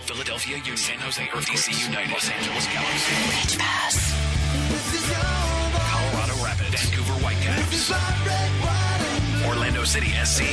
Philadelphia Union, San Jose DC United, Los Angeles Galaxy, Pitch Pass, Colorado Rapids, Vancouver Whitecaps, Orlando City SC,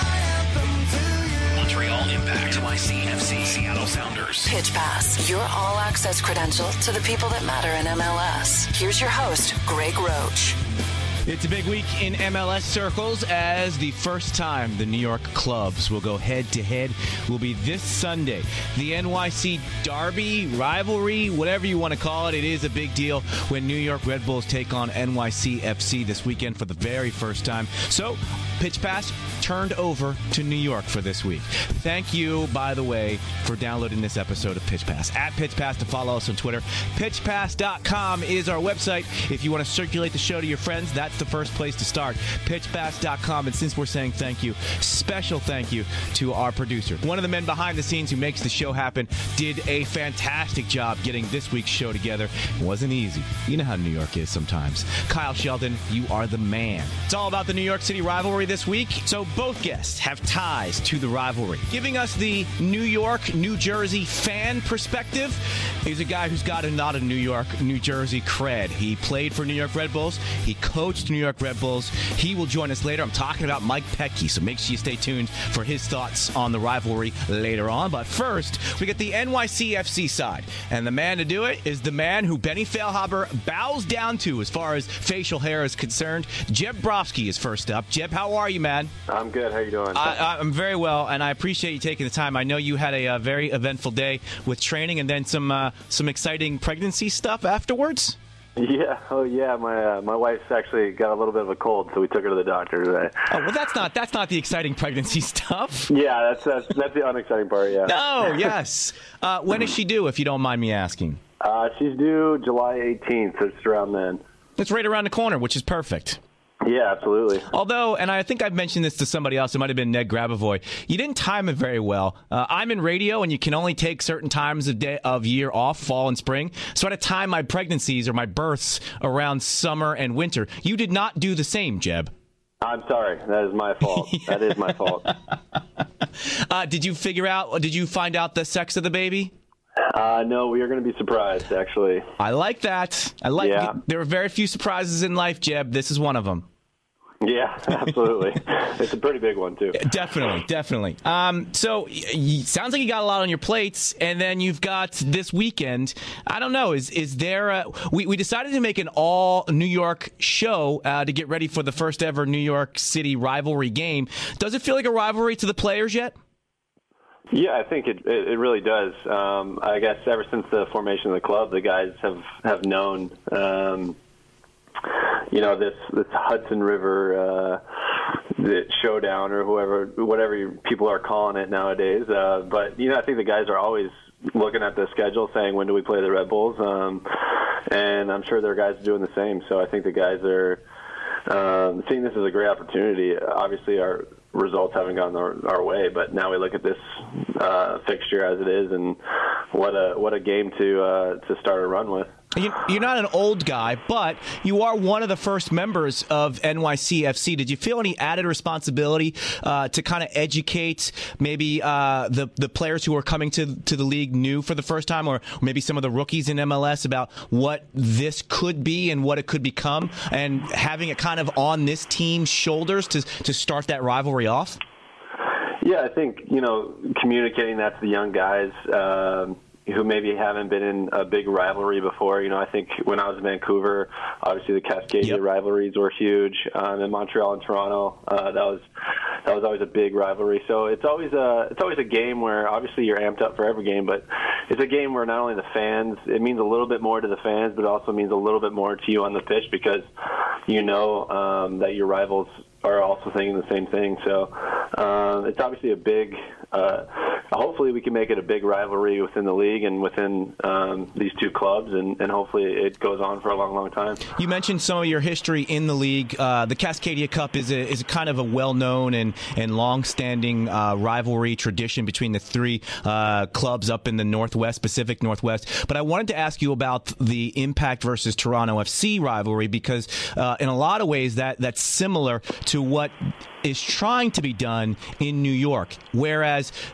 Montreal Impact, NYCFC, Seattle Sounders. Pitch Pass, your all-access credential to the people that matter in MLS. Here's your host, Greg Roach. It's a big week in MLS circles as the first time the New York clubs will go head-to-head will be this Sunday. The NYC Derby, rivalry, whatever you want to call it, it is a big deal when New York Red Bulls take on NYCFC this weekend for the very first time. So, Pitch Pass turned over to New York for this week. Thank you, by the way, for downloading this episode of Pitch Pass. At Pitch Pass to follow us on Twitter. PitchPass.com is our website. If you want to circulate the show to your friends, that's the first place to start. PitchPass.com. And since we're saying thank you, special thank you to our producer. One of the men behind the scenes who makes the show happen did a fantastic job getting this week's show together. It wasn't easy. You know how New York is sometimes. Kyle Sheldon, you are the man. It's all about the New York City rivalry this week. So both guests have ties to the rivalry. Giving us the New York, New Jersey fan perspective is a guy who's got a lot of New York, New Jersey cred. He played for New York Red Bulls. He coached New York Red Bulls. He will join us later. I'm talking about Mike Petke, so make sure you stay tuned for his thoughts on the rivalry later on. But first, we get the NYCFC side. And the man to do it is the man who Benny Feilhaber bows down to as far as facial hair is concerned. Jeb Brofsky is first up. Jeb, how are you, man? I'm good. How you doing? I'm very well, and I appreciate you taking the time. I know you had a very eventful day with training and then some exciting pregnancy stuff afterwards. Yeah. Oh, yeah. My wife's actually got a little bit of a cold, so we took her to the doctor today. Oh, well, that's not the exciting pregnancy stuff. Yeah, that's the unexciting part. Yeah. No. Yes. When is she due, if you don't mind me asking? She's due July 18th. So it's around then. It's right around the corner, which is perfect. Yeah, absolutely. Although, and I think I've mentioned this to somebody else, it might have been Ned Grabavoy, you didn't time it very well. I'm in radio, and you can only take certain times of year off, fall and spring. So I had to time my pregnancies or my births around summer and winter. You did not do the same, Jeb. I'm sorry. That is my fault. Yeah. That is my fault. Did you find out the sex of the baby? No, we are going to be surprised, actually. I like that. There are very few surprises in life, Jeb. This is one of them. Yeah, absolutely. It's a pretty big one, too. Definitely. So, sounds like you got a lot on your plates, and then you've got this weekend. I don't know, is there we decided to make an all New York show to get ready for the first ever New York City rivalry game. Does it feel like a rivalry to the players yet? Yeah, I think it really does. I guess ever since the formation of the club, the guys have known, this Hudson River the showdown or whatever people are calling it nowadays. But I think the guys are always looking at the schedule, saying when do we play the Red Bulls, and I'm sure their guys are doing the same. So I think the guys are seeing this as a great opportunity. Obviously, our results haven't gone our way, but now we look at this fixture as it is, and what a game to start a run with. You're not an old guy, but you are one of the first members of NYCFC. Did you feel any added responsibility to kind of educate maybe the players who are coming to the league new for the first time, or maybe some of the rookies in MLS about what this could be and what it could become, and having it kind of on this team's shoulders to start that rivalry off? Yeah, I think, communicating that to the young guys who maybe haven't been in a big rivalry before. I think when I was in Vancouver, obviously the Cascadia rivalries were huge. In Montreal and Toronto, that was always a big rivalry. So it's always a game where obviously you're amped up for every game, but it's a game where not only the fans, it means a little bit more to the fans, but it also means a little bit more to you on the pitch because that your rivals are also thinking the same thing. So it's obviously a big. Hopefully we can make it a big rivalry within the league and within these two clubs, and hopefully it goes on for a long, long time. You mentioned some of your history in the league. The Cascadia Cup is a kind of a well-known and long-standing rivalry tradition between the three clubs up in the Pacific Northwest. But I wanted to ask you about the Impact versus Toronto FC rivalry because in a lot of ways that's similar to what is trying to be done in New York, whereas there's not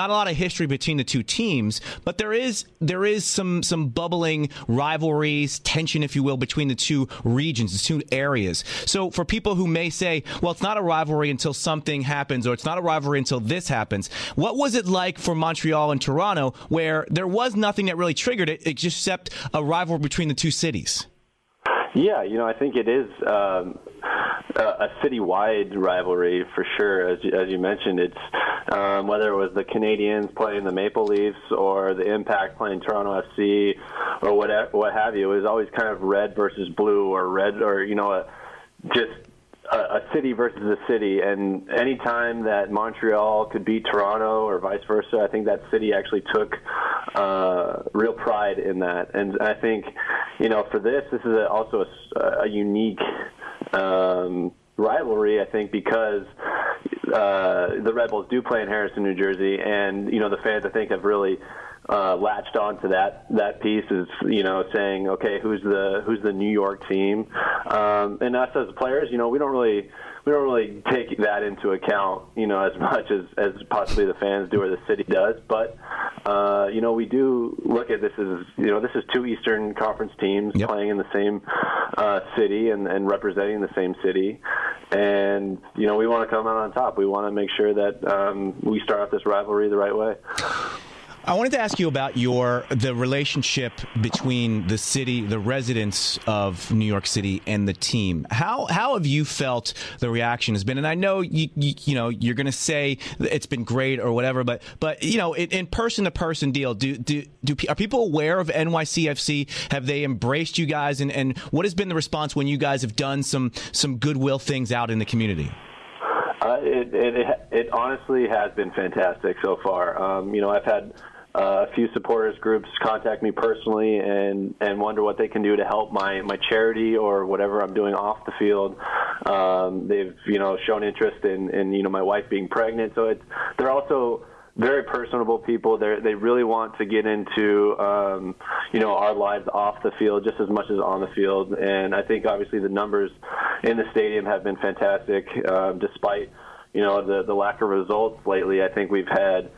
not a lot of history between the two teams, but there is some bubbling rivalries, tension, if you will, between the two regions, the two areas. So for people who may say, well, it's not a rivalry until something happens, or it's not a rivalry until this happens, what was it like for Montreal and Toronto, where there was nothing that really triggered it, except a rivalry between the two cities? Yeah, I think it is a citywide rivalry for sure. As you mentioned, it's whether it was the Canadiens playing the Maple Leafs or the Impact playing Toronto FC or what have you. It was always kind of red versus blue, or red, or just a city versus a city. And any time that Montreal could beat Toronto or vice versa, I think that city actually took real pride in that. And I think, for this is also a unique rivalry, I think, because the Red Bulls do play in Harrison, New Jersey, and the fans, I think, have really latched on to that piece, is saying, okay, who's the New York team, and us as players, we don't really take that into account, as much as possibly the fans do or the city does. But we do look at this as this is two Eastern Conference teams playing in the same city and representing the same city, and we want to come out on top. We want to make sure that we start off this rivalry the right way. I wanted to ask you about the relationship between the city, the residents of New York City, and the team. How have you felt the reaction has been? And I know you're going to say it's been great or whatever, but in person to person deal, are people aware of NYCFC? Have they embraced you guys? And what has been the response when you guys have done some goodwill things out in the community? It honestly has been fantastic so far. I've had a few supporters groups contact me personally and wonder what they can do to help my charity or whatever I'm doing off the field. They've shown interest in my wife being pregnant, so they're also very personable people. They really want to get into our lives off the field just as much as on the field. And I think obviously the numbers in the stadium have been fantastic, despite the lack of results lately. I think we've had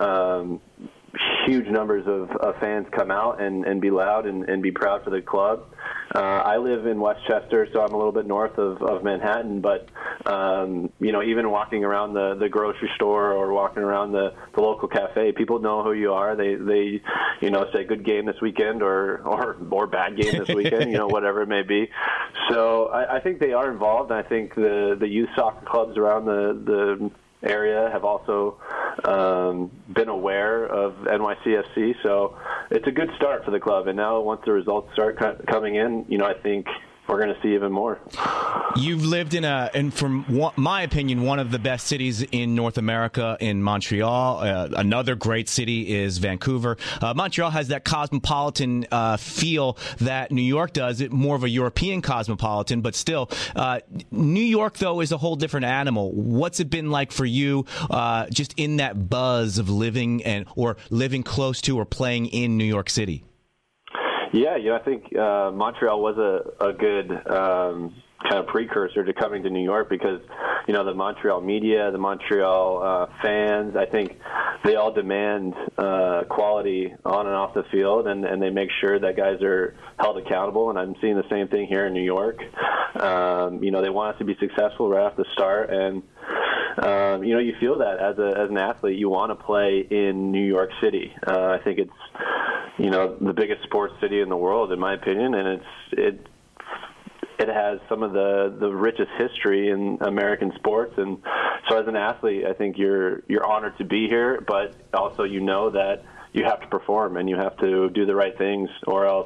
huge numbers of fans come out and be loud and be proud for the club. I live in Westchester, so I'm a little bit north of Manhattan, but even walking around the grocery store or walking around the local cafe, people know who you are. They say good game this weekend or bad game this weekend, whatever it may be. So I think they are involved, and I think the youth soccer clubs around the area have also been aware of NYCFC, so it's a good start for the club. And now once the results start coming in, I think we're going to see even more. You've lived and from my opinion, one of the best cities in North America in Montreal. Another great city is Vancouver. Montreal has that cosmopolitan feel that New York does. It more of a European cosmopolitan, but still, New York though is a whole different animal. What's it been like for you, just in that buzz of living or living close to or playing in New York City? Yeah, I think Montreal was a good kind of precursor to coming to New York because, the Montreal media, the Montreal fans, I think they all demand quality on and off the field, and they make sure that guys are held accountable, and I'm seeing the same thing here in New York. They want us to be successful right off the start, and you feel that as an athlete, you want to play in New York City. I think it's, the biggest sports city in the world, in my opinion, and it has some of the richest history in American sports. And so as an athlete, I think you're honored to be here, but also that you have to perform and you have to do the right things, or else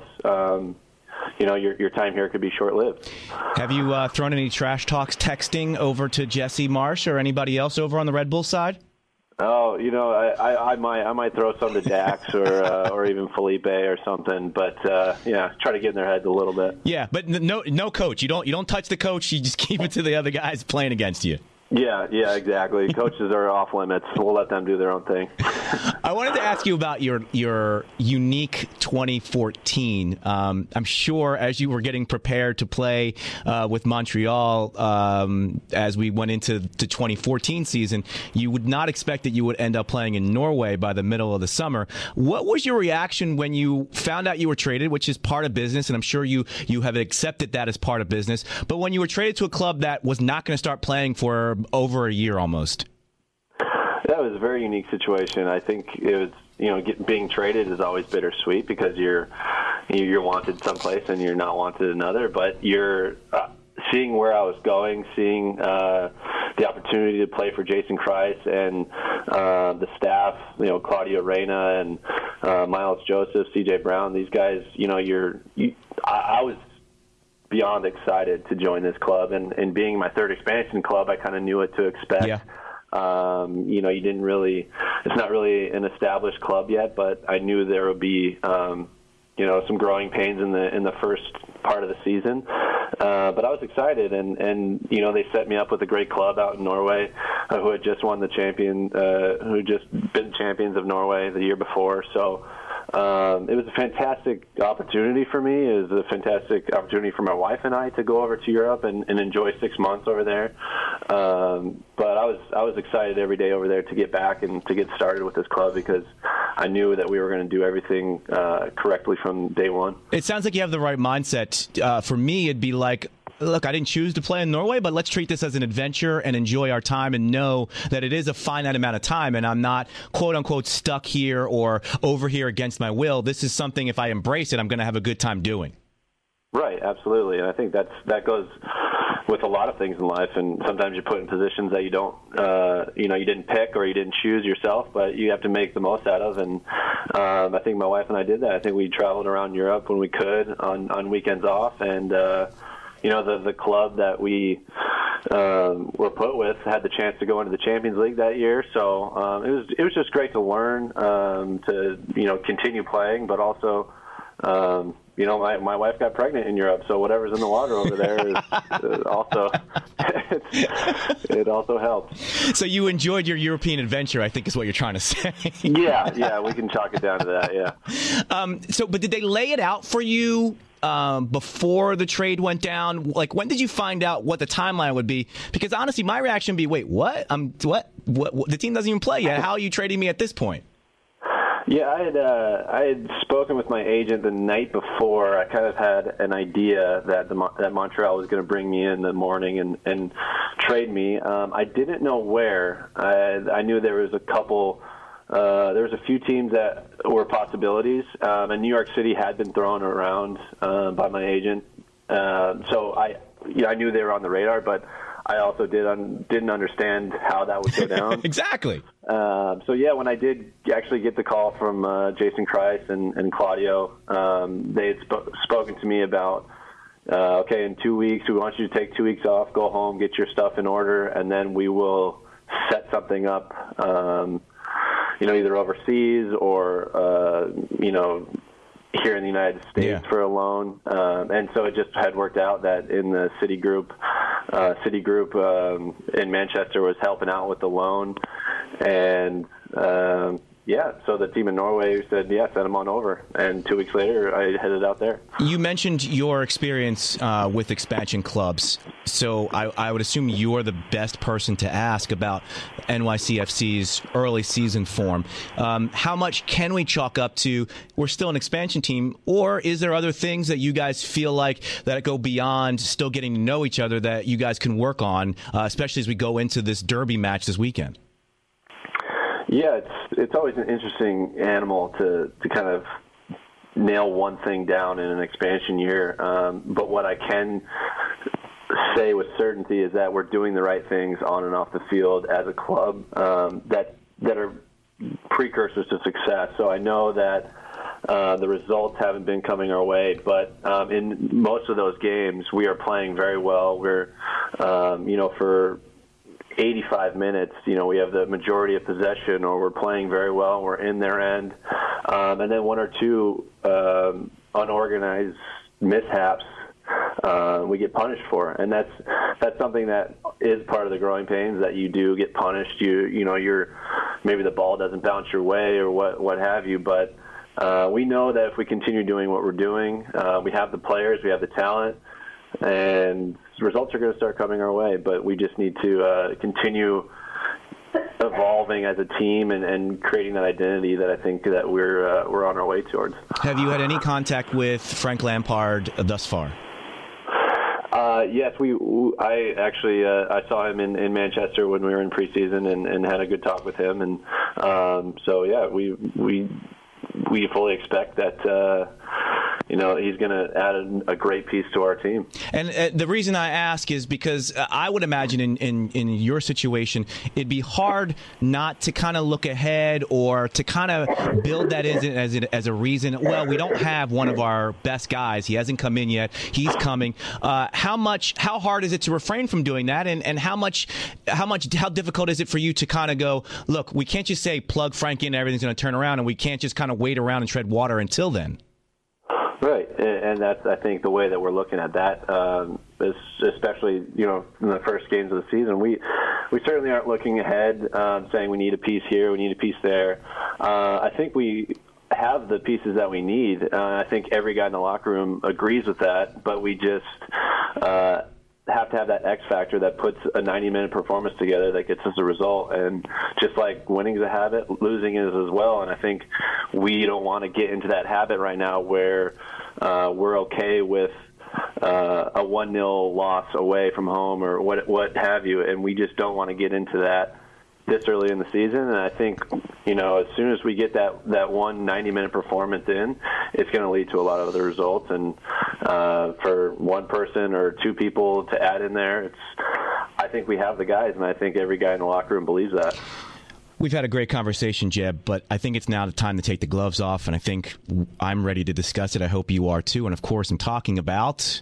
your time here could be short-lived. Have you thrown any trash talks texting over to Jesse Marsch or anybody else over on the Red Bull side? Oh, I might throw some to Dax or even Felipe or something, but try to get in their heads a little bit. Yeah, but no coach. You don't touch the coach. You just keep it to the other guys playing against you. Yeah, exactly. Coaches are off limits. We'll let them do their own thing. I wanted to ask ask you about your unique 2014. I'm sure as you were getting prepared to play with Montreal as we went into the 2014 season, you would not expect that you would end up playing in Norway by the middle of the summer. What was your reaction when you found out you were traded, which is part of business, and I'm sure you have accepted that as part of business, but when you were traded to a club that was not going to start playing for over a year almost? That was a very unique situation. I think it was, being traded is always bittersweet because you're wanted someplace and you're not wanted another. But you're seeing where I was going, seeing the opportunity to play for Jason Kreis and the staff, Claudio Reyna and Miles Joseph, C.J. Brown. These guys, I was beyond excited to join this club, and being my third expansion club, I kind of knew what to expect. Yeah. You didn't really, it's not really an established club yet, but I knew there would be, some growing pains in the first part of the season. But I was excited, and they set me up with a great club out in Norway, who had just won who had just been champions of Norway the year before. So it was a fantastic opportunity for me. It was a fantastic opportunity for my wife and I to go over to Europe and enjoy 6 months over there. But I was excited every day over there to get back and to get started with this club because I knew that we were going to do everything correctly from day one. It sounds like you have the right mindset. For me, it'd be like, look, I didn't choose to play in Norway, but let's treat this as an adventure and enjoy our time and know that it is a finite amount of time and I'm not, quote unquote, stuck here or over here against my will. This is something, if I embrace it, I'm going to have a good time doing. Right, absolutely. And I think that goes with a lot of things in life, and sometimes you're put in positions that you don't, you didn't pick or you didn't choose yourself, but you have to make the most out of. And I think my wife and I did that. I think we traveled around Europe when we could on weekends off, and the club that we were put with had the chance to go into the Champions League that year. So it was just great to learn to continue playing, but also. My wife got pregnant in Europe, so whatever's in the water over there is also it also helps. So you enjoyed your European adventure, I think is what you're trying to say. Yeah, we can chalk it down to that, yeah. But did they lay it out for you before the trade went down? Like, when did you find out what the timeline would be? Because honestly, my reaction would be, wait, what? What? The team doesn't even play yet. How are you trading me at this point? Yeah, I had spoken with my agent the night before. I kind of had an idea that that Montreal was going to bring me in the morning and trade me. I didn't know where. I knew there was a couple. There was a few teams that were possibilities, and New York City had been thrown around by my agent. So I knew they were on the radar, but I also didn't understand how that would go down. Exactly. When I did actually get the call from Jason Kreis and Claudio, they had spoken to me about, okay, in 2 weeks, we want you to take 2 weeks off, go home, get your stuff in order, and then we will set something up, either overseas or, here in the United States for a loan. And so it just had worked out that in the Citigroup in Manchester was helping out with the loan. And, so the team in Norway said, send them on over. And 2 weeks later, I headed out there. You mentioned your experience with expansion clubs. So I would assume you're the best person to ask about NYCFC's early season form. How much can we chalk up to we're still an expansion team, or is there other things that you guys feel like that go beyond still getting to know each other that you guys can work on, especially as we go into this derby match this weekend? Yeah, it's always an interesting animal to kind of nail one thing down in an expansion year. But what I can say with certainty is that we're doing the right things on and off the field as a club that are precursors to success. So I know that the results haven't been coming our way, but in most of those games, we are playing very well. We're, for 85 minutes, we have the majority of possession, or we're playing very well, we're in their end. And then one or two unorganized mishaps we get punished for, and that's something that is part of the growing pains, that you do get punished. You're maybe the ball doesn't bounce your way or what have you, but we know that if we continue doing what we're doing, we have the players, we have the talent, and results are going to start coming our way. But we just need to continue evolving as a team and creating that identity that I think that we're on our way towards. Have you had any contact with Frank Lampard thus far? Yes, I actually I saw him in Manchester when we were in preseason and had a good talk with him, and so yeah, we fully expect that he's going to add a great piece to our team. And the reason I ask is because I would imagine in your situation, it'd be hard not to kind of look ahead or to kind of build that as a reason. Well, we don't have one of our best guys. He hasn't come in yet. He's coming. How hard is it to refrain from doing that? And how difficult is it for you to kind of go, look, we can't just say plug Frank in, everything's going to turn around, and we can't just kind of wait around and tread water until then. Right, and that's, I think, the way that we're looking at that, especially, in the first games of the season. We certainly aren't looking ahead, saying we need a piece here, we need a piece there. I think we have the pieces that we need. I think every guy in the locker room agrees with that, but we just have to have that X factor that puts a 90-minute performance together that gets us a result. And just like winning is a habit, losing is as well. And I think we don't want to get into that habit right now where we're okay with a 1-0 loss away from home or what have you. And we just don't want to get into that this early in the season. And I think, as soon as we get that one 90-minute performance in, it's going to lead to a lot of other results. And for one person or two people to add in there, I think we have the guys, and I think every guy in the locker room believes that. We've had a great conversation, Jeb, but I think it's now the time to take the gloves off, and I think I'm ready to discuss it. I hope you are too. And, of course, I'm talking about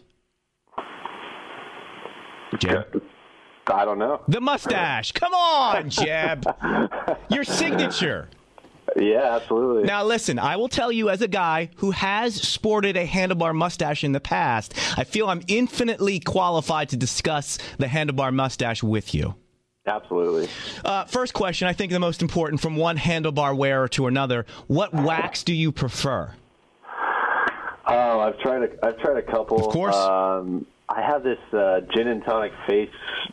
Jeb. I don't know. The mustache. Come on, Jeb. Your signature. Yeah, absolutely. Now, listen, I will tell you as a guy who has sported a handlebar mustache in the past, I feel I'm infinitely qualified to discuss the handlebar mustache with you. Absolutely. First question, I think the most important, from one handlebar wearer to another, what wax do you prefer? Oh, I've tried a couple. Of course. I have this gin and tonic face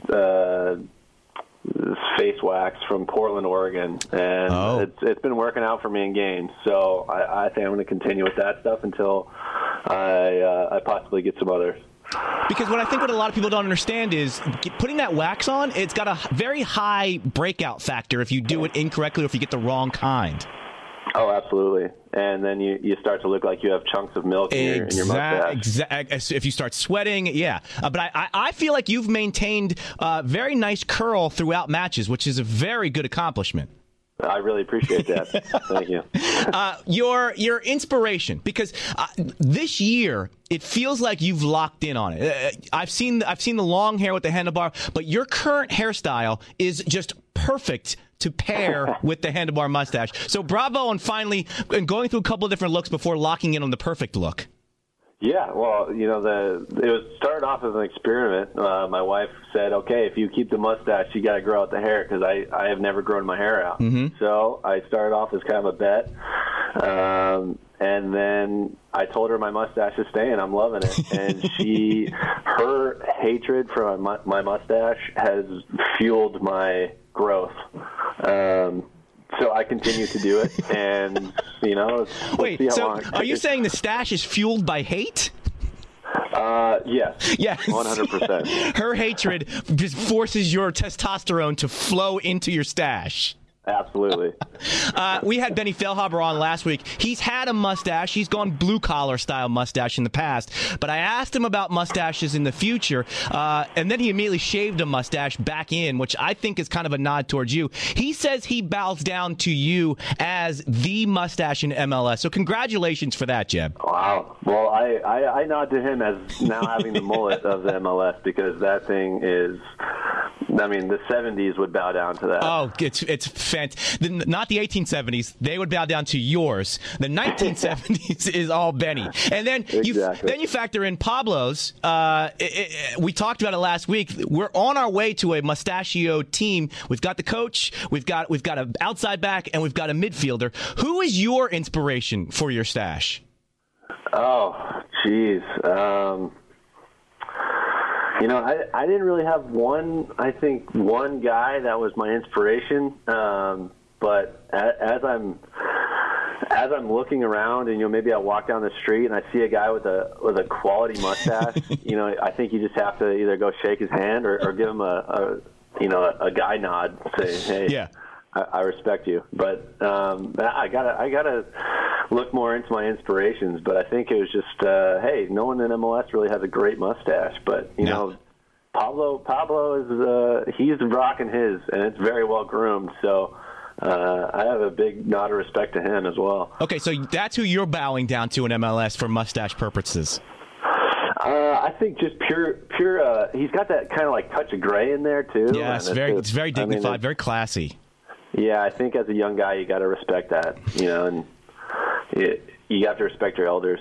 wax from Portland, Oregon, and it's been working out for me in games. So I think I'm going to continue with that stuff until I possibly get some others. Because what a lot of people don't understand is putting that wax on, it's got a very high breakout factor if you do it incorrectly or if you get the wrong kind. Oh, absolutely. And then you start to look like you have chunks of milk in your mustache. If you start sweating, yeah. But I feel like you've maintained very nice curl throughout matches, which is a very good accomplishment. I really appreciate that. Thank you. Your inspiration, because this year it feels like you've locked in on it. I've seen the long hair with the handlebar, but your current hairstyle is just perfect to pair with the handlebar mustache. So bravo on finally going through a couple of different looks before locking in on the perfect look. Yeah, well, it started off as an experiment. My wife said, okay, if you keep the mustache, you got to grow out the hair, because I have never grown my hair out. Mm-hmm. So I started off as kind of a bet. And then I told her my mustache is staying. I'm loving it. And her hatred for my mustache has fueled my growth. So I continue to do it, and Wait, so are you saying the stash is fueled by hate? Yes. Yes. 100%. Her hatred just forces your testosterone to flow into your stash. Absolutely. We had Benny Feilhaber on last week. He's had a mustache. He's gone blue-collar style mustache in the past. But I asked him about mustaches in the future, and then he immediately shaved a mustache back in, which I think is kind of a nod towards you. He says he bows down to you as the mustache in MLS. So congratulations for that, Jeb. Wow. Well, I nod to him as now having the mullet of the MLS, because that thing is I mean, the 70s would bow down to that. Oh, it's fantastic. Not the 1870s. They would bow down to yours. The 1970s is all Benny. And then you factor in Pablo's. We talked about it last week. We're on our way to a mustachio team. We've got the coach. We've got an outside back, and we've got a midfielder. Who is your inspiration for your stash? Oh, geez. I didn't really have one guy that was my inspiration. But as I'm looking around and, maybe I walk down the street and I see a guy with a quality mustache, I think you just have to either go shake his hand or give him a guy nod, say, hey, yeah. I respect you. But I gotta look more into my inspirations. But I think it was just, hey, no one in MLS really has a great mustache. But Pablo is he's rocking his, and it's very well groomed. So I have a big nod of respect to him as well. Okay, so that's who you're bowing down to in MLS for mustache purposes. I think just pure. He's got that kind of like touch of gray in there too. Yeah, it's very dignified, very classy. Yeah, I think as a young guy, you got to respect that, and you have to respect your elders.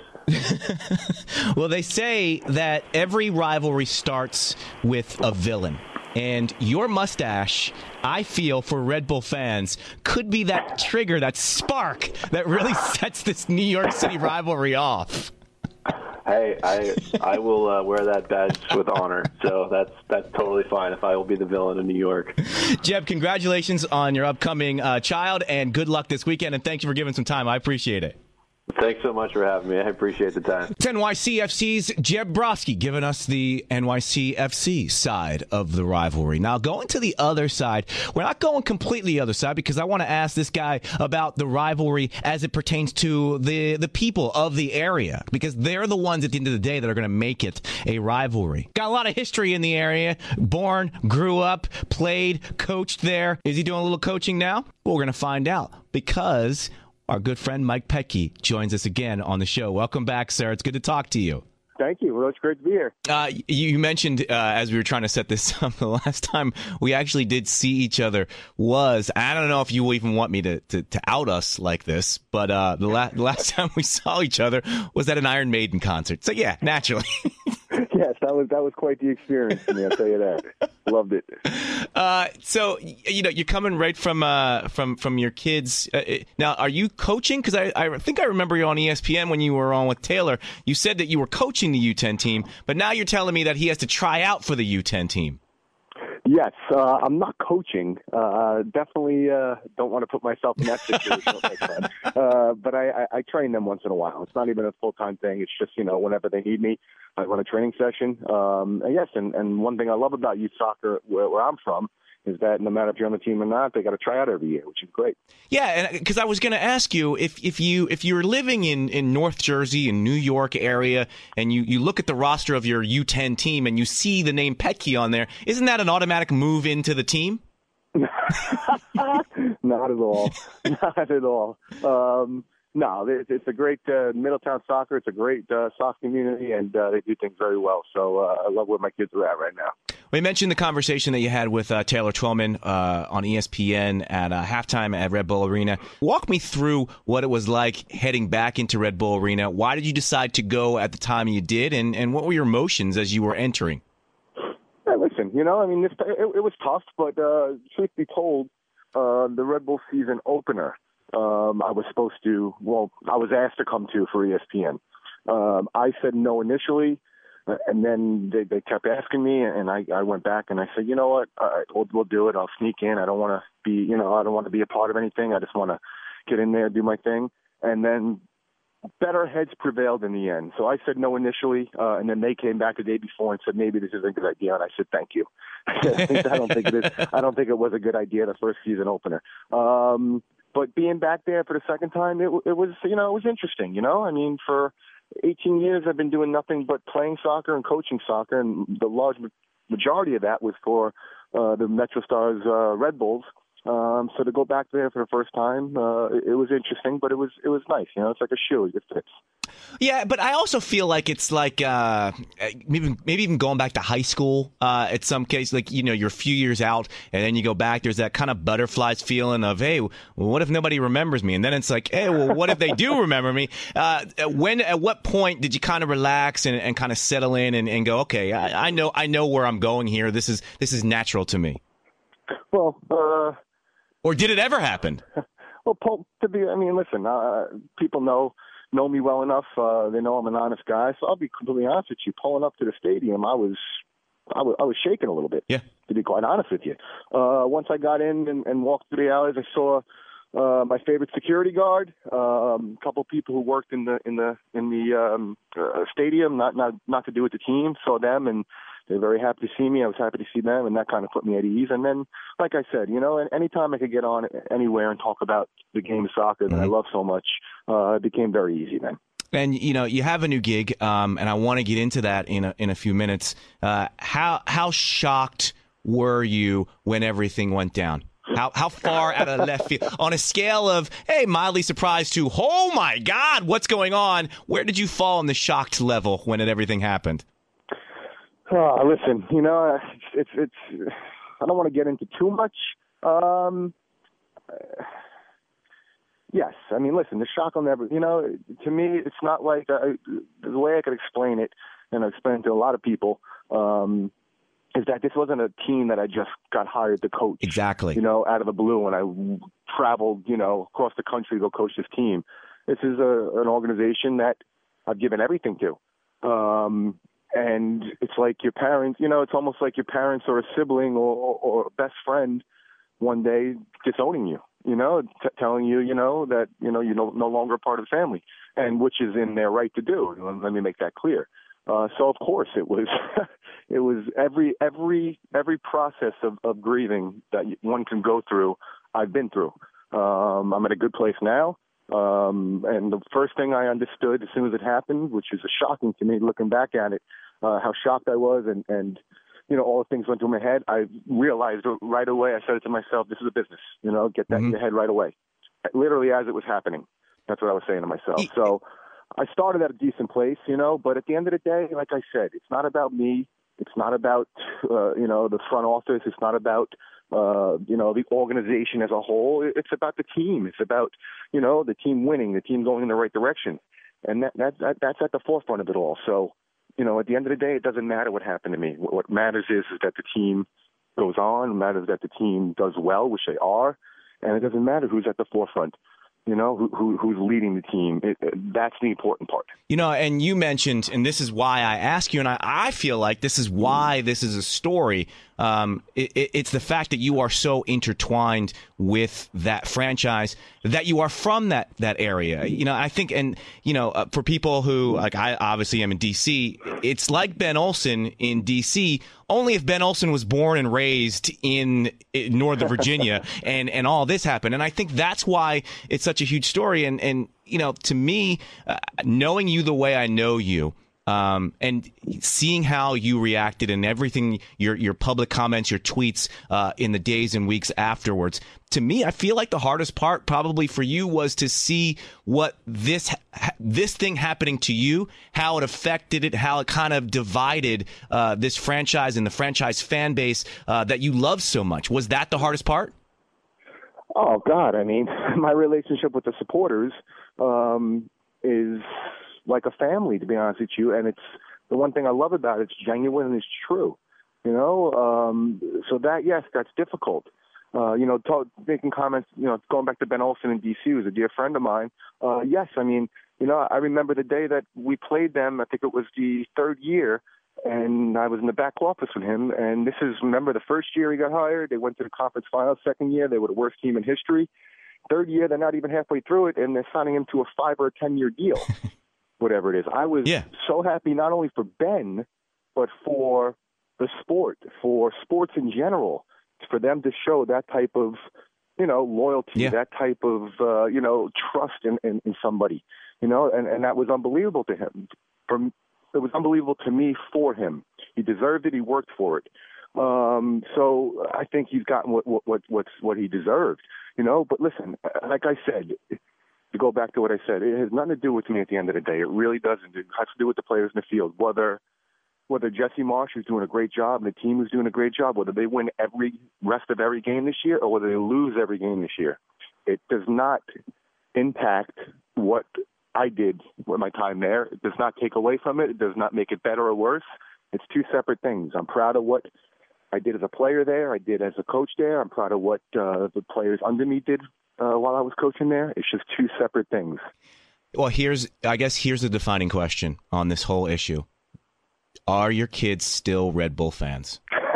Well, they say that every rivalry starts with a villain. And your mustache, I feel, for Red Bull fans, could be that trigger, that spark that really sets this New York City rivalry off. Hey, I will wear that badge with honor, so that's totally fine if I will be the villain in New York. Jeb, congratulations on your upcoming child, and good luck this weekend, and thank you for giving some time. I appreciate it. Thanks so much for having me. I appreciate the time. It's NYCFC's Jeb Brodsky giving us the NYCFC side of the rivalry. Now, going to the other side, we're not going completely the other side because I want to ask this guy about the rivalry as it pertains to the people of the area, because they're the ones at the end of the day that are going to make it a rivalry. Got a lot of history in the area. Born, grew up, played, coached there. Is he doing a little coaching now? Well, we're going to find out because our good friend Mike Petke joins us again on the show. Welcome back, sir. It's good to talk to you. Thank you. Well, it's great to be here. You mentioned as we were trying to set this up, the last time we actually did see each other was, I don't know if you will even want me to out us like this, but the last time we saw each other was at an Iron Maiden concert. So, yeah, naturally. Yes, that was quite the experience for me, I'll tell you that. Loved it. So, you're coming right from your kids. Now, are you coaching? Because I think I remember you on ESPN when you were on with Taylor. You said that you were coaching the U10 team, but now you're telling me that he has to try out for the U10 team. Yes, I'm not coaching. Definitely don't want to put myself in that situation. But I train them once in a while. It's not even a full-time thing. It's just, whenever they need me, I run a training session. Yes, and one thing I love about youth soccer where I'm from is that no matter if you're on the team or not, they got to try out every year, which is great. Yeah, and because I was going to ask you if you're living in North Jersey and New York area, and you look at the roster of your U10 team and you see the name Petke on there, isn't that an automatic move into the team? Not at all. Not at all. No, it's a great Middletown soccer. It's a great soccer community, and they do things very well. So I love where my kids are at right now. We mentioned the conversation that you had with Taylor Twellman on ESPN at halftime at Red Bull Arena. Walk me through what it was like heading back into Red Bull Arena. Why did you decide to go at the time you did, and what were your emotions as you were entering? Hey, listen, it was tough, but truth be told, the Red Bull season opener, I was asked to come to for ESPN. I said no initially, and then they kept asking me, and I went back and I said, you know what, all right, we'll do it. I'll sneak in. I don't want to be, I don't want to be a part of anything. I just want to get in there, do my thing. And then better heads prevailed in the end. So I said no initially, and then they came back the day before and said maybe this is a good idea, and I said thank you. I don't think it is. I don't think it was a good idea the first season opener. But being back there for the second time, it was, it was interesting. I mean, for 18 years, I've been doing nothing but playing soccer and coaching soccer, and the large majority of that was for the MetroStars Red Bulls. So to go back there for the first time, it was interesting, but it was nice. It's like a shoe. It fits. Yeah, but I also feel like it's like maybe even going back to high school at some case, like, you're a few years out and then you go back. There's that kind of butterflies feeling of, hey, well, what if nobody remembers me? And then it's like, hey, well, what if they do remember me? At what point did you kind of relax and kind of settle in and go, okay, I know where I'm going here. This is natural to me. Well, or did it ever happen? Well, listen, people know me well enough. They know I'm an honest guy. So I'll be completely honest with you. Pulling up to the stadium, I was shaking a little bit. Yeah. To be quite honest with you. Once I got in and walked through the alleys, I saw my favorite security guard, a couple people who worked in the stadium, not to do with the team. Saw them, and they're very happy to see me. I was happy to see them, and that kind of put me at ease. And then, like I said, anytime I could get on anywhere and talk about the game of soccer that I love so much, it became very easy then. And you have a new gig, and I want to get into that in a few minutes. How shocked were you when everything went down? How far out of left field? On a scale of, hey, mildly surprised to, oh my God, what's going on? Where did you fall on the shocked level when everything happened? Listen, it's I don't want to get into too much. Yes, listen, the shock will never, to me, it's not like, the way I could explain it, and I've explained it to a lot of people, is that this wasn't a team that I just got hired to coach. Exactly. Out of the blue, and I traveled, across the country to go coach this team. This is an organization that I've given everything to. And it's like your parents, it's almost like your parents or a sibling or a best friend one day disowning you, telling you, that, you're no longer a part of the family, and which is in their right to do. Let me make that clear. So of course it was, it was every process of grieving that one can go through, I've been through. I'm at a good place now. And the first thing I understood as soon as it happened, which is shocking to me looking back at it, how shocked I was and all the things went through my head. I realized right away, I said it to myself, this is a business, get that in your head right away. Literally as it was happening. That's what I was saying to myself. So I started at a decent place, but at the end of the day, like I said, it's not about me. It's not about, the front office. It's not about, the organization as a whole. It's about the team. It's about, the team winning, the team going in the right direction. And that's at the forefront of it all. So, at the end of the day, it doesn't matter what happened to me. What matters is that the team goes on. It matters that the team does well, which they are. And it doesn't matter who's at the forefront. Who's leading the team. That's the important part. And you mentioned, and this is why I ask you, and I feel like this is why this is a story. It's the fact that you are so intertwined with that franchise, that you are from that area. I think, and, for people who, like I obviously am in D.C., it's like Ben Olsen in D.C., only if Ben Olsen was born and raised in Northern Virginia and all this happened. And I think that's why it's such a huge story. And to me, knowing you the way I know you, and seeing how you reacted and everything, your public comments, your tweets in the days and weeks afterwards, to me, I feel like the hardest part probably for you was to see what this thing happening to you, how it affected it, how it kind of divided this franchise and the franchise fan base that you love so much. Was that the hardest part? Oh, God. My relationship with the supporters is like a family, to be honest with you. And it's the one thing I love about it. It's genuine and it's true, so that, yes, that's difficult. Making comments, going back to Ben Olsen in D.C., who's a dear friend of mine. Yes, I remember the day that we played them. I think it was the third year, and I was in the back office with him. And this is, remember, the first year he got hired. They went to the conference finals. Second year, they were the worst team in history. Third year, they're not even halfway through it, and they're signing him to a 5 or 10-year deal, whatever it is. I was so happy not only for Ben, but for the sport, for sports in general, for them to show that type of, loyalty, that type of, trust in somebody, and that was unbelievable to him. It was unbelievable to me for him. He deserved it. He worked for it. So I think he's gotten what he deserved, But listen, like I said, to go back to what I said, it has nothing to do with me at the end of the day. It really doesn't. It has to do with the players in the field. Whether Jesse Marsh is doing a great job and the team is doing a great job, whether they win rest of every game this year or whether they lose every game this year, it does not impact what I did with my time there. It does not take away from it. It does not make it better or worse. It's two separate things. I'm proud of what I did as a player there. I did as a coach there. I'm proud of what the players under me did while I was coaching there. It's just two separate things. Well, here's the defining question on this whole issue. Are your kids still Red Bull fans?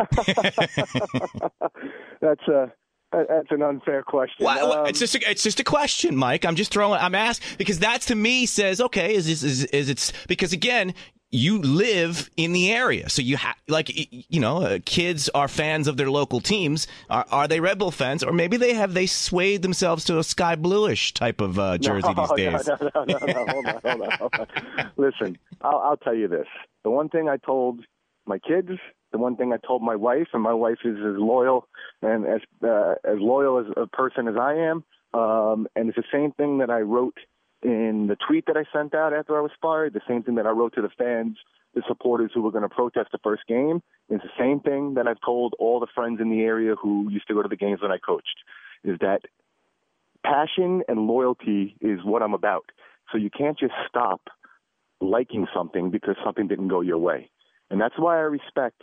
That's an unfair question. It's just a question, Mike. I'm asking because that to me says, okay, is it because again, you live in the area, so you kids are fans of their local teams. Are they Red Bull fans, or maybe they swayed themselves to a sky bluish type of jersey these days? No. Hold on. Listen, I'll tell you this. The one thing I told my kids, the one thing I told my wife, and my wife is as loyal and as loyal as a person as I am, and it's the same thing that I wrote in the tweet that I sent out after I was fired, the same thing that I wrote to the fans, the supporters who were going to protest the first game. It's the same thing that I've told all the friends in the area who used to go to the games when I coached, is that passion and loyalty is what I'm about. So you can't just stop liking something because something didn't go your way. And that's why I respect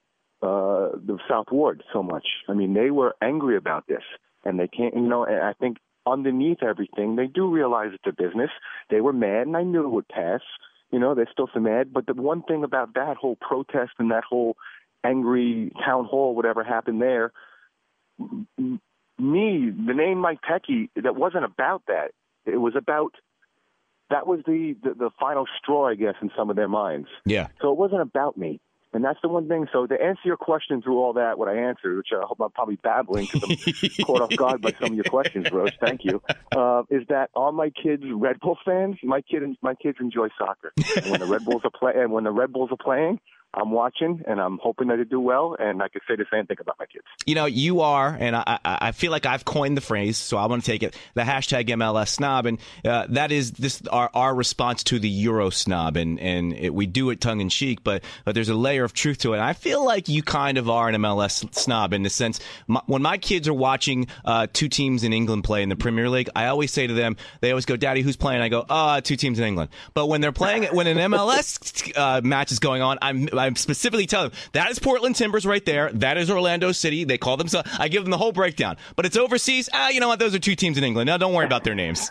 the South Ward so much. I mean, they were angry about this, and they can't, and I think underneath everything, they do realize it's a business. They were mad, and I knew it would pass. They're still so mad. But the one thing about that whole protest and that whole angry town hall, whatever happened there, the name Mike Pecky, that wasn't about that. It was about, that was the final straw, I guess, in some of their minds. Yeah. So it wasn't about me. And that's the one thing. So to answer your question through all that, what I answered, which I hope I'm probably babbling because I'm caught off guard by some of your questions, Rose, thank you, is that are my kids Red Bull fans? My kids enjoy soccer. And when the Red Bulls are playing, I'm watching, and I'm hoping that they do well, and I could say the same thing about my kids. You are, and I feel like I've coined the phrase, so I want to take it, the hashtag MLS snob, and that is our response to the Euro snob, and we do it tongue-in-cheek, but there's a layer of truth to it. And I feel like you kind of are an MLS snob in the sense, when my kids are watching two teams in England play in the Premier League, I always say to them, they always go, Daddy, who's playing? I go, two teams in England. But when they're playing, when an MLS match is going on, I'm specifically telling them, that is Portland Timbers right there. That is Orlando City. They call themselves. I give them the whole breakdown. But it's overseas. You know what? Those are two teams in England. Now, don't worry about their names.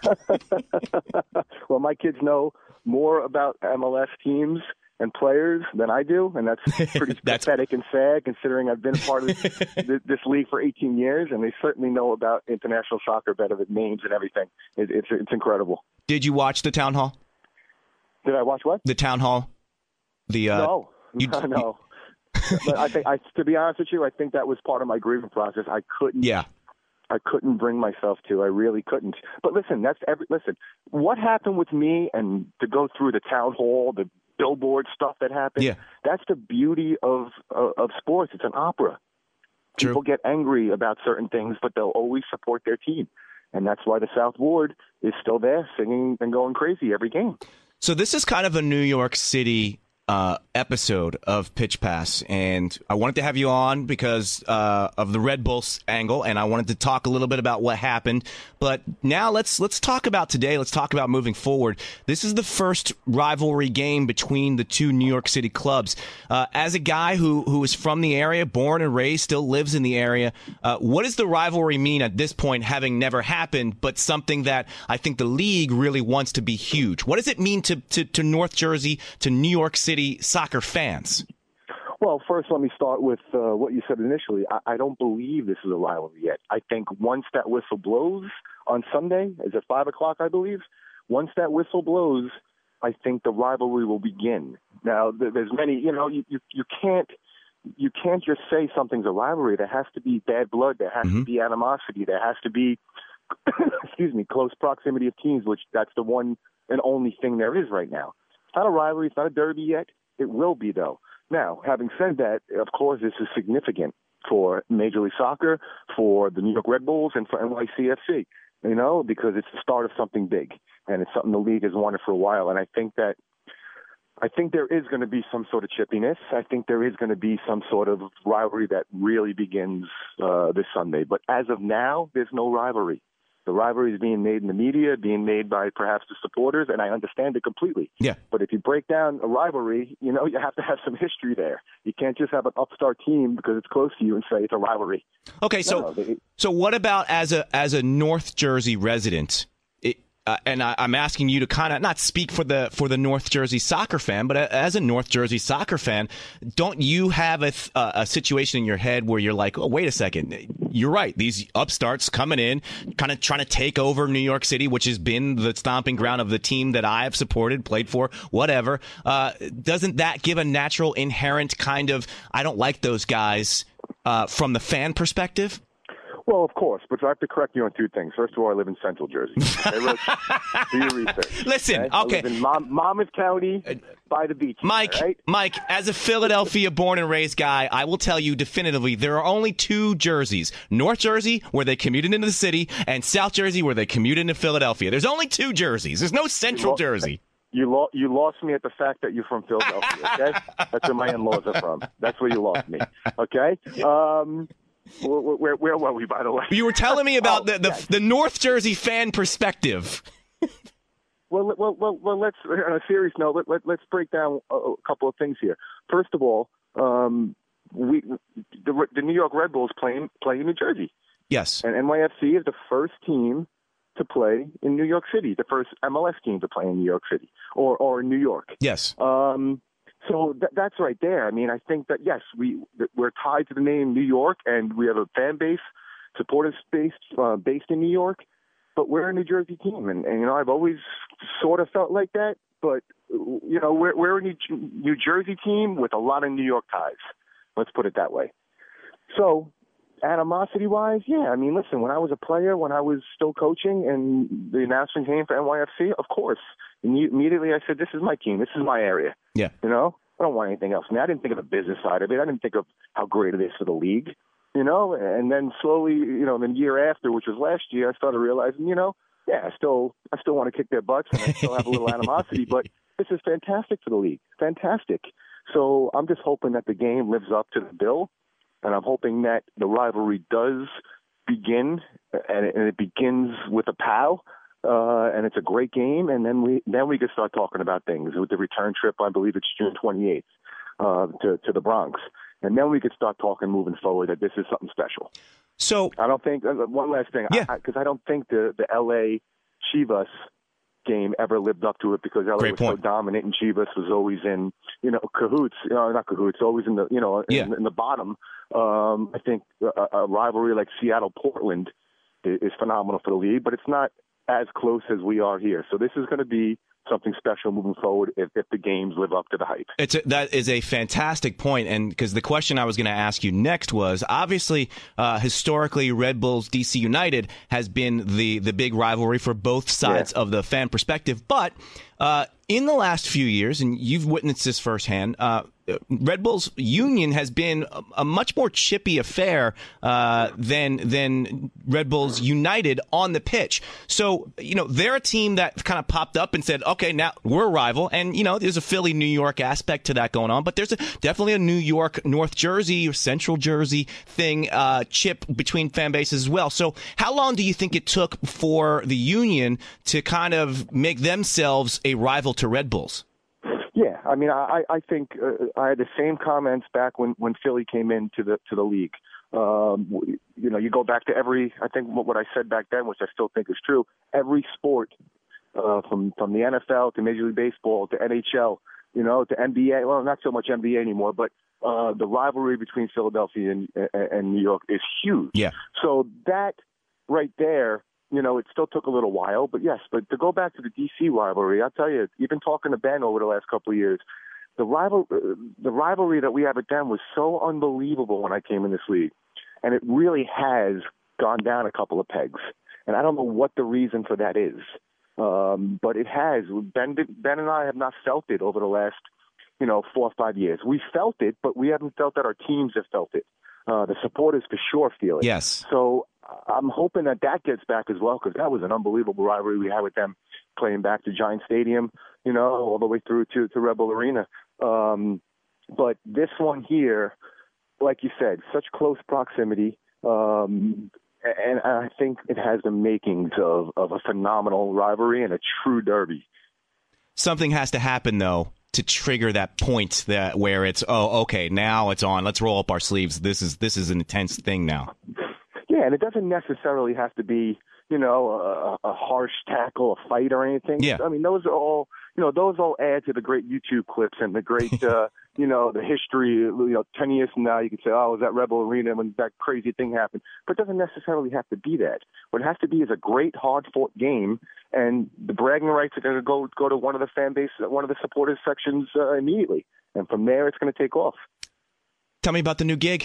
Well, my kids know more about MLS teams and players than I do, and that's pretty pathetic and sad considering I've been a part of this league for 18 years, and they certainly know about international soccer better than names and everything. It's incredible. Did you watch the town hall? Did I watch what? The town hall. No. No. But to be honest with you, I think that was part of my grieving process. I couldn't bring myself to. I really couldn't. But listen, what happened with me, and to go through the town hall, the billboard stuff that happened, that's the beauty of sports. It's an opera. True. People get angry about certain things, but they'll always support their team. And that's why the South Ward is still there singing and going crazy every game. So this is kind of a New York City episode of Pitch Pass, and I wanted to have you on because of the Red Bulls angle, and I wanted to talk a little bit about what happened. But now let's talk about today. Let's talk about moving forward. This is the first rivalry game between the two New York City clubs. As a guy who is from the area, born and raised, still lives in the area, what does the rivalry mean at this point, having never happened, but something that I think the league really wants to be huge? What does it mean to North Jersey, to New York City soccer fans? Well, first, let me start with what you said initially. I don't believe this is a rivalry yet. I think once that whistle blows on Sunday, is it 5 o'clock, I believe? Once that whistle blows, I think the rivalry will begin. Now, there's many, you can't just say something's a rivalry. There has to be bad blood. There has to be animosity. There has to be, close proximity of teams, which that's the one and only thing there is right now. It's not a rivalry. It's not a derby yet. It will be, though. Now, having said that, of course, this is significant for Major League Soccer, for the New York Red Bulls, and for NYCFC, because it's the start of something big, and it's something the league has wanted for a while. And I think there is going to be some sort of chippiness. I think there is going to be some sort of rivalry that really begins this Sunday. But as of now, there's no rivalry. The rivalry is being made in the media, being made by perhaps the supporters, and I understand it completely. Yeah. But if you break down a rivalry, you have to have some history there. You can't just have an upstart team because it's close to you and say it's a rivalry. Okay, so what about as a North Jersey resident? And I'm asking you to kind of not speak for the North Jersey soccer fan, but as a North Jersey soccer fan, don't you have a situation in your head where you're like, oh, wait a second, you're right. These upstarts coming in, kind of trying to take over New York City, which has been the stomping ground of the team that I have supported, played for, whatever. Doesn't that give a natural, inherent kind of, I don't like those guys from the fan perspective? Well, of course, but I have to correct you on two things. First of all, I live in Central Jersey. Okay, Rich, do your research. Listen, okay. I live in Monmouth County by the beach. Mike, right? Mike, as a Philadelphia born and raised guy, I will tell you definitively there are only two Jerseys. North Jersey, where they commuted into the city, and South Jersey, where they commuted into Philadelphia. There's only two Jerseys. There's no Central Jersey. You lost me at the fact that you're from Philadelphia, okay? That's where my in-laws are from. That's where you lost me, okay? Where were we, by the way? You were telling me about the North Jersey fan perspective. Well, let's on a serious note. Let's break down a couple of things here. First of all, the New York Red Bulls play in New Jersey. Yes, and NYFC is the first team to play in New York City, the first MLS team to play in New York City or in New York. Yes. So that's right there. I mean, I think that, yes, we're tied to the name New York, and we have a fan base, supporters based in New York, but we're a New Jersey team. And I've always sort of felt like that. But, we're a New Jersey team with a lot of New York ties. Let's put it that way. So animosity-wise, yeah. I mean, listen, when I was a player, when I was still coaching and the announcement came for NYFC, of course, immediately I said, this is my team. This is my area. Yeah. I don't want anything else. I mean, I didn't think of the business side of it. I didn't think of how great it is for the league, and then slowly, the year after, which was last year, I started realizing, I still want to kick their butts and I still have a little animosity, but this is fantastic for the league. Fantastic. So I'm just hoping that the game lives up to the bill. And I'm hoping that the rivalry does begin, and it begins with a pow, and it's a great game, and then we can start talking about things with the return trip. I believe it's June 28th to the Bronx, and then we could start talking moving forward that this is something special. So I don't think one last thing, because I don't think the LA Chivas game ever lived up to it because LA was so dominant and Chivas was always in, cahoots, not cahoots, always in the, in the bottom. I think a rivalry like Seattle-Portland is phenomenal for the league, but it's not as close as we are here. So this is going to be something special moving forward if the games live up to the hype. That is a fantastic point, and because the question I was going to ask you next was, obviously, historically, Red Bulls DC United has been the big rivalry for both sides of the fan perspective, but in the last few years, and you've witnessed this firsthand, Red Bulls Union has been a much more chippy affair than Red Bulls United on the pitch. So, they're a team that kind of popped up and said, okay, now we're a rival. And, there's a Philly, New York aspect to that going on. But there's definitely a New York, North Jersey or Central Jersey thing, chip between fan bases as well. So how long do you think it took for the Union to kind of make themselves a rival to Red Bulls? Yeah, I mean, I think I had the same comments back when Philly came into the league. You go back to I think what I said back then, which I still think is true, every sport, from the NFL to Major League Baseball to NHL, to NBA, well, not so much NBA anymore, but the rivalry between Philadelphia and New York is huge. Yeah. So that right there, it still took a little while, but yes. But to go back to the DC rivalry, I'll tell you, even talking to Ben over the last couple of years, the rivalry that we have with them was so unbelievable when I came in this league, and it really has gone down a couple of pegs. And I don't know what the reason for that is, but it has. Ben and I have not felt it over the last, 4 or 5 years. We felt it, but we haven't felt that our teams have felt it. The supporters for sure feel it. Yes. So I'm hoping that gets back as well, because that was an unbelievable rivalry we had with them, playing back to Giant Stadium, all the way through to Rebel Arena. But this one here, like you said, such close proximity, and I think it has the makings of a phenomenal rivalry and a true derby. Something has to happen, though, to trigger that point where it's, okay, now it's on. Let's roll up our sleeves. This is an intense thing now. Yeah, and it doesn't necessarily have to be, a harsh tackle, a fight or anything. Yeah. I mean, those are all, those all add to the great YouTube clips and the great, the history. 10 years from now, you can say, oh, it was at Rebel Arena when that crazy thing happened. But it doesn't necessarily have to be that. What it has to be is a great, hard-fought game, and the bragging rights are going to go to one of the fan base, one of the supporters sections immediately. And from there, it's going to take off. Tell me about the new gig.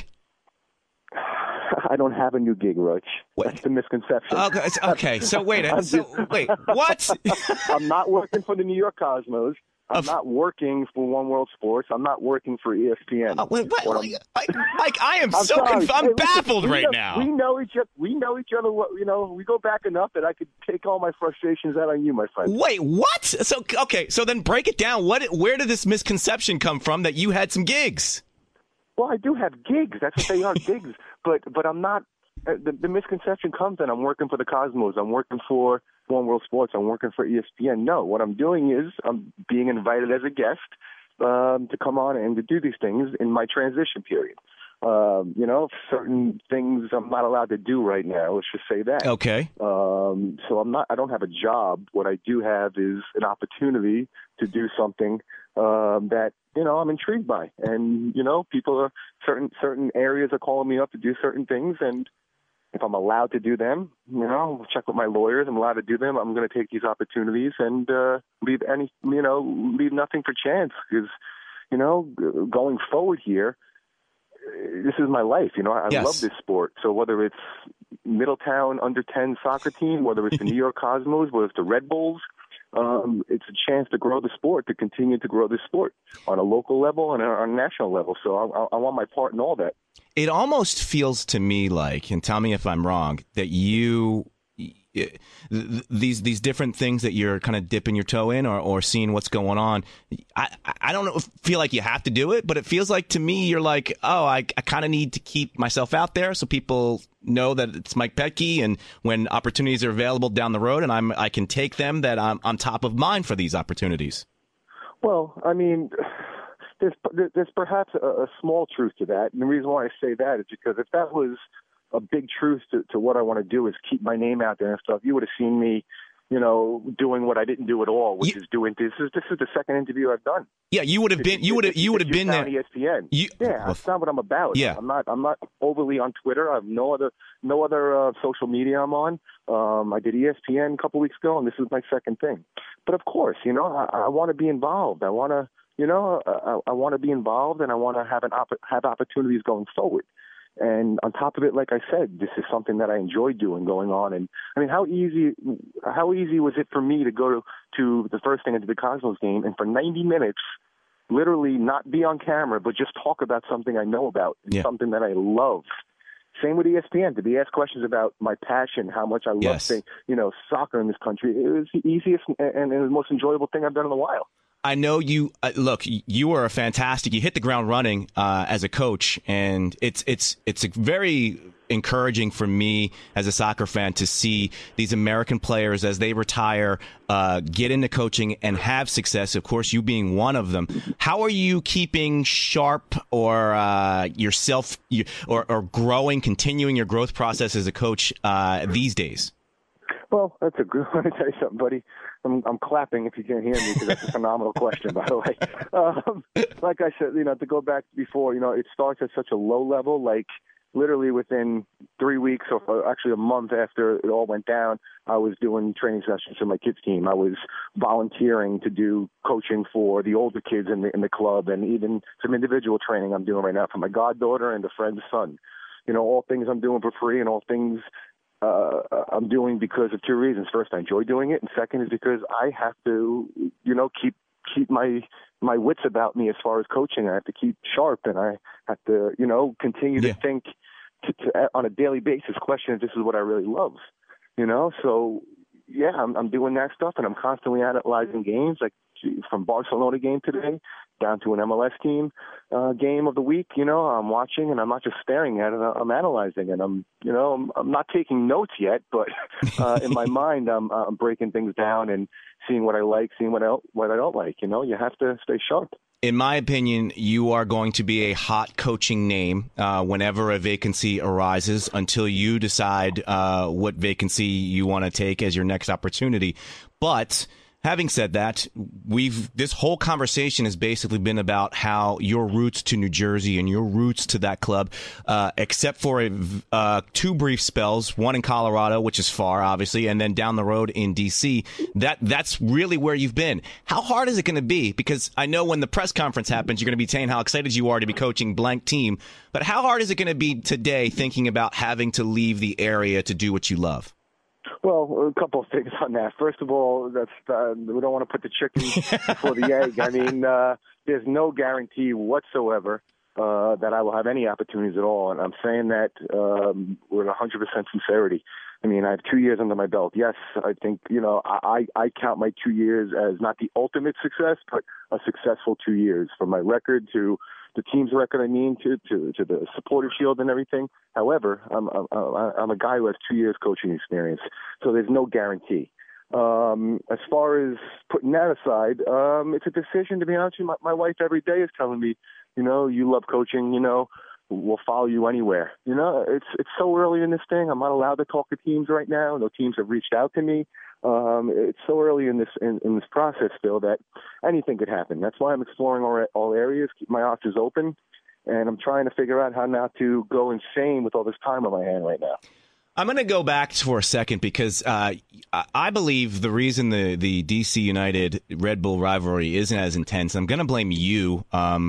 I don't have a new gig, Roach. That's the misconception. Okay. So wait, what? I'm not working for the New York Cosmos. I'm not working for One World Sports. I'm not working for ESPN. Mike, I am I'm baffled right now. We know each other. We go back enough that I could take all my frustrations out on you, my friend. Wait, what? So then break it down. Where did this misconception come from that you had some gigs? Well, I do have gigs. That's what they are, gigs. But I'm not. The misconception comes that I'm working for the Cosmos. I'm working for One World Sports. I'm working for ESPN. No, what I'm doing is I'm being invited as a guest to come on and to do these things in my transition period. Certain things I'm not allowed to do right now. Let's just say that. Okay. So I don't have a job. What I do have is an opportunity to do something that I'm intrigued by, and people are certain areas are calling me up to do certain things, and if I'm allowed to do them, check with my lawyers. I'm allowed to do them. I'm going to take these opportunities and leave nothing for chance, because going forward here, this is my life. I Yes. love this sport. So whether it's Middletown under-10 soccer team, whether it's the New York Cosmos, whether it's the Red Bulls, it's a chance to grow the sport, to continue to grow the sport on a local level and on a national level. So I want my part in all that. It almost feels to me like, and tell me if I'm wrong, that these different things that you're kind of dipping your toe in or seeing what's going on. I don't feel like you have to do it, but it feels like to me you're like, I kind of need to keep myself out there so people know that it's Mike Petke, and when opportunities are available down the road and I can take them, that I'm on top of mind for these opportunities. Well, I mean, there's perhaps a small truth to that. And the reason why I say that is because if that was a big truth to what I want to do, is keep my name out there and stuff, you would have seen me, doing what I didn't do at all, which is doing this. This is the second interview I've done. Yeah, you would have been there. ESPN. That's not what I'm about. Yeah. I'm not overly on Twitter. I have no other social media I'm on. I did ESPN a couple weeks ago, and this is my second thing. But of course, I want to be involved. I want to, I want to be involved, and I want to have opportunities going forward. And on top of it, like I said, this is something that I enjoy doing, going on. And I mean, how easy was it for me to go to the first thing into the Cosmos game and for 90 minutes, literally not be on camera, but just talk about something I know about, and something that I love. Same with ESPN, to be asked questions about my passion, how much I love soccer in this country. It was the easiest and the most enjoyable thing I've done in a while. I know you look. You are fantastic. You hit the ground running as a coach, and it's very encouraging for me as a soccer fan to see these American players as they retire get into coaching and have success. Of course, you being one of them. How are you keeping sharp or yourself or growing, continuing your growth process as a coach these days? Well, that's a good one. Let me tell you something, buddy. I'm clapping if you can't hear me, because that's a phenomenal question, by the way. Like I said, to go back before, it starts at such a low level, like literally within 3 weeks or actually a month after it all went down, I was doing training sessions for my kids' team. I was volunteering to do coaching for the older kids in the club, and even some individual training I'm doing right now for my goddaughter and a friend's son. All things I'm doing for free, and all things I'm doing because of two reasons. First, I enjoy doing it, and second is because I have to, keep keep my wits about me as far as coaching. I have to keep sharp, and I have to, continue to think to on a daily basis, question if this is what I really love, So, yeah, I'm doing that stuff, and I'm constantly analyzing games, like from Barcelona game today down to an MLS team game of the week. I'm watching, and I'm not just staring at it. I'm analyzing, and I'm not taking notes yet, but in my mind, I'm breaking things down and seeing what I like, seeing what I don't like. You have to stay sharp. In my opinion, you are going to be a hot coaching name whenever a vacancy arises until you decide what vacancy you want to take as your next opportunity. But having said that, this whole conversation has basically been about how your roots to New Jersey and your roots to that club, except for two brief spells, one in Colorado, which is far, obviously, and then down the road in D.C., that's really where you've been. How hard is it going to be? Because I know when the press conference happens, you're going to be saying how excited you are to be coaching blank team. But how hard is it going to be today thinking about having to leave the area to do what you love? Well, a couple of things on that. First of all, we don't want to put the chicken before the egg. I mean, there's no guarantee whatsoever that I will have any opportunities at all, and I'm saying that with 100% sincerity. I mean, I have 2 years under my belt. Yes, I think, I count my 2 years as not the ultimate success, but a successful 2 years, from my record to the team's record, to the supporter shield and everything. However, I'm a guy who has 2 years coaching experience, so there's no guarantee. As far as putting that aside, it's a decision, to be honest with you. My wife every day is telling me, you love coaching, we'll follow you anywhere. It's so early in this thing. I'm not allowed to talk to teams right now. No teams have reached out to me. It's so early in this process still that anything could happen. That's why I'm exploring all areas, keep my options open, and I'm trying to figure out how not to go insane with all this time on my hand right now. I'm going to go back for a second because I believe the reason the DC United Red Bull rivalry isn't as intense, I'm going to blame you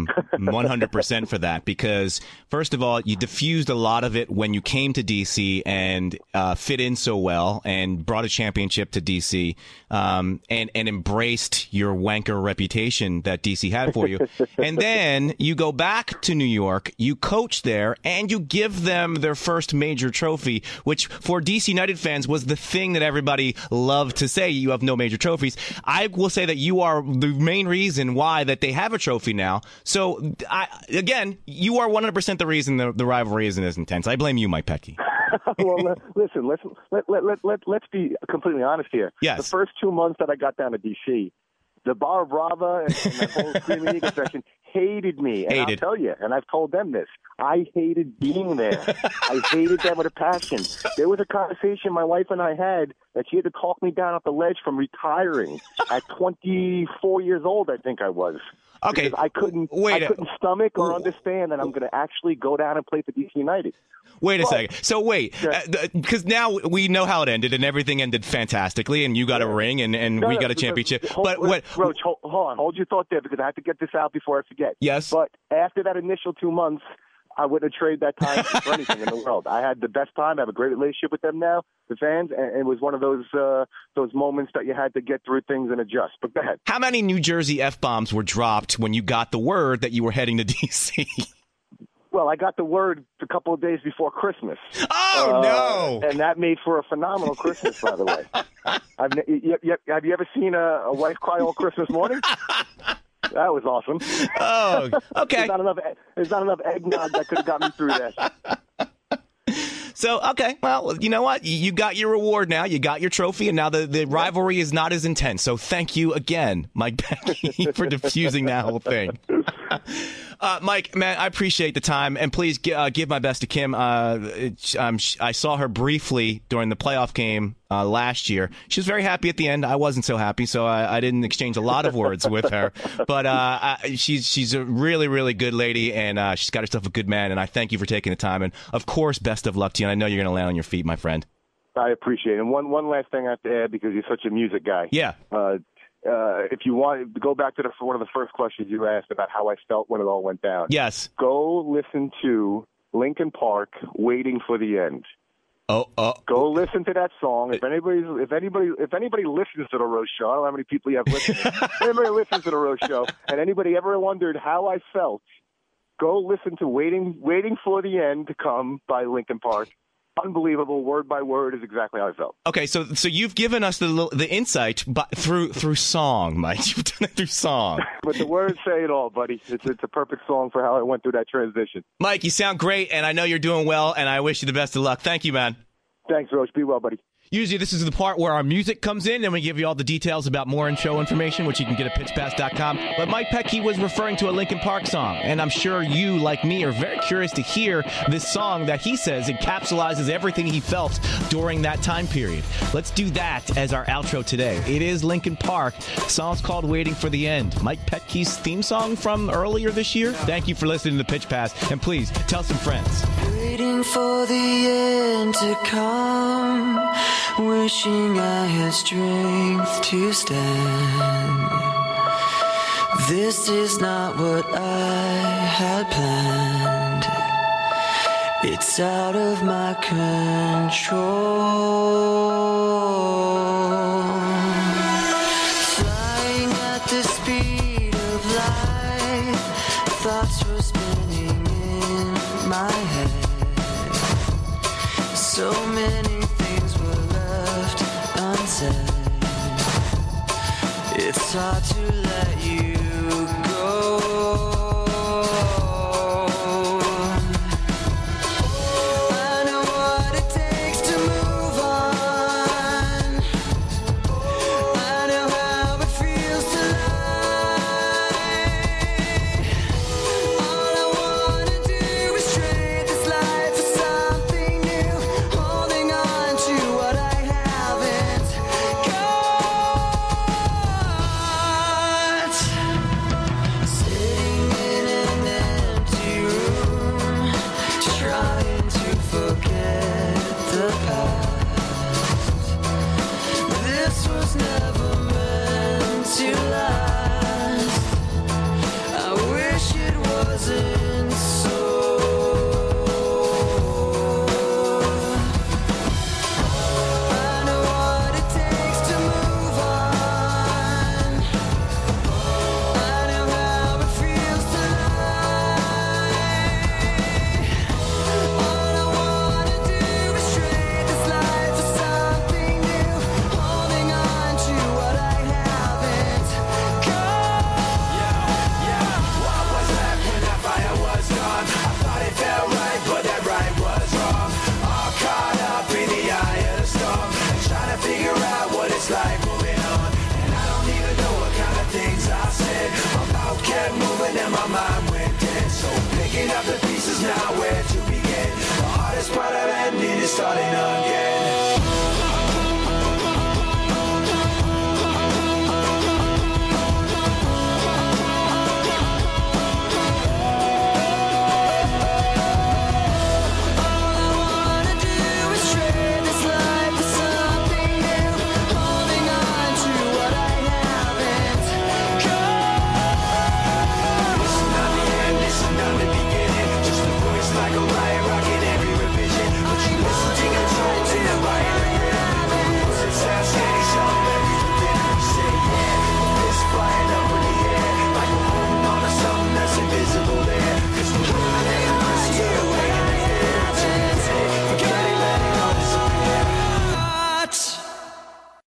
100% for that, because first of all, you diffused a lot of it when you came to DC and fit in so well and brought a championship to DC and embraced your wanker reputation that DC had for you. And then you go back to New York, you coach there, and you give them their first major trophy, which for DC United fans was the thing that everybody loved to say. You have no major trophies. I will say that you are the main reason why that they have a trophy now. So, again, you are 100% the reason the rivalry isn't as intense. I blame you, Mike Petke. Well, listen, let's be completely honest here. Yes. The first 2 months that I got down to DC, the Bar Brava and that whole Screaming Eagle section hated me. And I'll tell you, and I've told them this, I hated being there. I hated them with a passion. There was a conversation my wife and I had that she had to talk me down off the ledge from retiring at 24 years old, I think I was. Okay. Because I couldn't stomach or understand that I'm going to actually go down and play for DC United. Wait a second. So wait, because now we know how it ended, and everything ended fantastically, and you got a ring, and we got a championship. Roach, hold on. Hold your thought there, because I have to get this out before I forget. Yes. But after that initial 2 months, I wouldn't have traded that time for anything in the world. I had the best time. I have a great relationship with them now, the fans, and it was one of those moments that you had to get through things and adjust. But go ahead. How many New Jersey F-bombs were dropped when you got the word that you were heading to D.C.? Well, I got the word a couple of days before Christmas. Oh, no! And that made for a phenomenal Christmas, by the way. Have you ever seen a wife cry all Christmas morning? That was awesome. Oh, okay. There's not enough eggnog that could have got me through that. So, okay, well, you know what? You got your reward now. You got your trophy, and now the rivalry is not as intense. So thank you again, Mike Petke, for diffusing that whole thing. Mike, man, I appreciate the time, and please give my best to Kim. I saw her briefly during the playoff game last year. She was very happy at the end. I wasn't so happy, so I didn't exchange a lot of words with her. But she's a really, really good lady, and she's got herself a good man, and I thank you for taking the time. And, of course, best of luck to you, and I know you're going to land on your feet, my friend. I appreciate it. And one last thing I have to add, because you're such a music guy. Yeah. If you want to go back to one of the first questions you asked about how I felt when it all went down. Yes. Go listen to Linkin Park, Waiting for the End. Go listen to that song. If anybody listens to the roast show, I don't know how many people you have listening. If anybody listens to the roast show, and anybody ever wondered how I felt, go listen to "Waiting for the End to Come" by Linkin Park. Unbelievable, word by word is exactly how I felt. Okay, so you've given us the insight through song, Mike. You've done it through song. But the words say it all, buddy. It's a perfect song for how I went through that transition. Mike, you sound great, and I know you're doing well, and I wish you the best of luck. Thank you, man. Thanks, Roach. Be well, buddy. Usually this is the part where our music comes in, and we give you all the details about more in-show information, which you can get at pitchpass.com. But Mike Petke was referring to a Linkin Park song, and I'm sure you, like me, are very curious to hear this song that he says encapsulates everything he felt during that time period. Let's do that as our outro today. It is Linkin Park. The song's called Waiting for the End. Mike Petke's theme song from earlier this year. Thank you for listening to Pitch Pass, and please tell some friends. Waiting for the end to come, wishing I had strength to stand. This is not what I had planned. It's out of my control. Flying at the speed of light, thoughts were spinning in my head. So many things were left unsaid. It's hard to let you